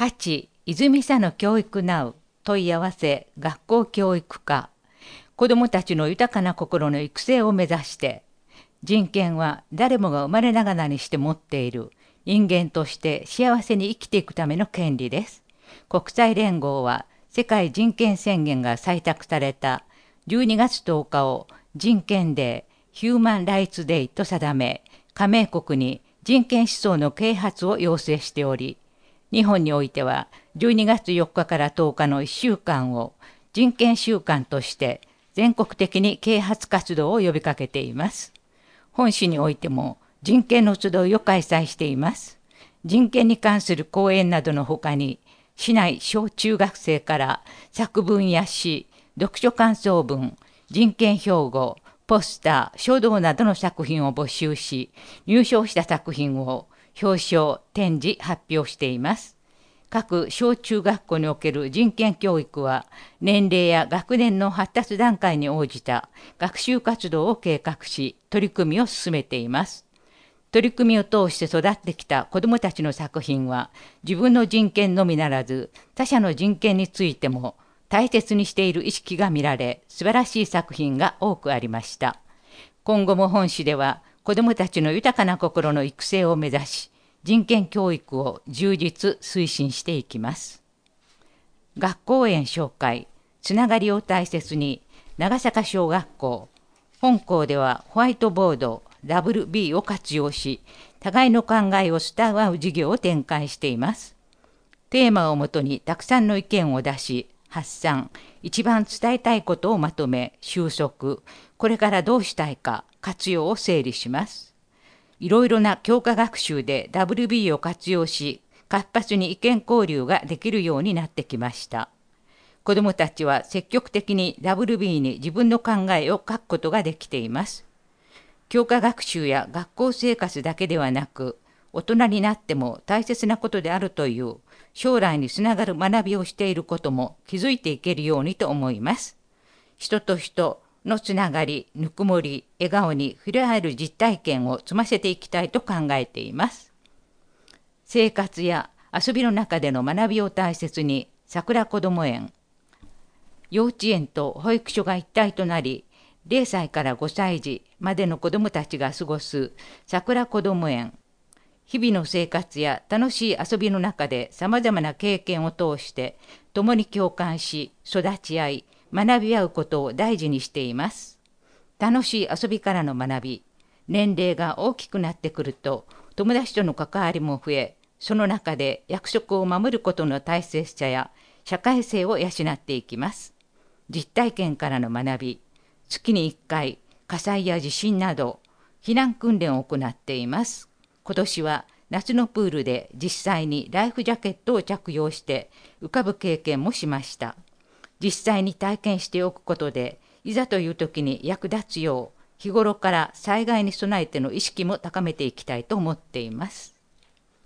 8、泉佐野教育ナウ問い合わせ学校教育課。子どもたちの豊かな心の育成を目指して、人権は誰もが生まれながらにして持っている人間として幸せに生きていくための権利です。国際連合は世界人権宣言が採択された12月10日を人権デー、ヒューマン・ライツ・デイと定め、加盟国に人権思想の啓発を要請しており、日本においては12月4日から10日の1週間を人権週間として全国的に啓発活動を呼びかけています。本市においても人権の集いを開催しています。人権に関する講演などのほかに、市内小中学生から作文や詩、読書感想文、人権標語、ポスター、書道などの作品を募集し、入賞した作品を表彰、展示、発表しています。各小中学校における人権教育は、年齢や学年の発達段階に応じた学習活動を計画し、取り組みを進めています。取り組みを通して育ってきた子どもたちの作品は、自分の人権のみならず、他者の人権についても大切にしている意識が見られ、素晴らしい作品が多くありました。今後も本市では、子どもたちの豊かな心の育成を目指し、人権教育を充実推進していきます。学校園紹介、つながりを大切に、長坂小学校。本校ではホワイトボード WB を活用し、互いの考えを伝わる授業を展開しています。テーマをもとにたくさんの意見を出し、発散、一番伝えたいことをまとめ、収束、これからどうしたいか、活用を整理します。いろいろな教科学習で WB を活用し、活発に意見交流ができるようになってきました。子どもたちは積極的に WB に自分の考えを書くことができています。教科学習や学校生活だけではなく、大人になっても大切なことであるという将来につながる学びをしていることも気づいていけるようにと思います。人と人のつながり、ぬくもり、笑顔に触れ合える実体験を積ませていきたいと考えています。生活や遊びの中での学びを大切に、桜こども園。幼稚園と保育所が一体となり、0歳から5歳児までの子どもたちが過ごす桜こども園。日々の生活や楽しい遊びの中でさまざまな経験を通して共に共感し、育ち合い、学び合うことを大事にしています。楽しい遊びからの学び、年齢が大きくなってくると友達との関わりも増え、その中で約束を守ることの大切さや社会性を養っていきます。実体験からの学び、月に1回火災や地震など避難訓練を行っています。今年は夏のプールで実際にライフジャケットを着用して浮かぶ経験もしました。実際に体験しておくことで、いざという時に役立つよう、日頃から災害に備えての意識も高めていきたいと思っています。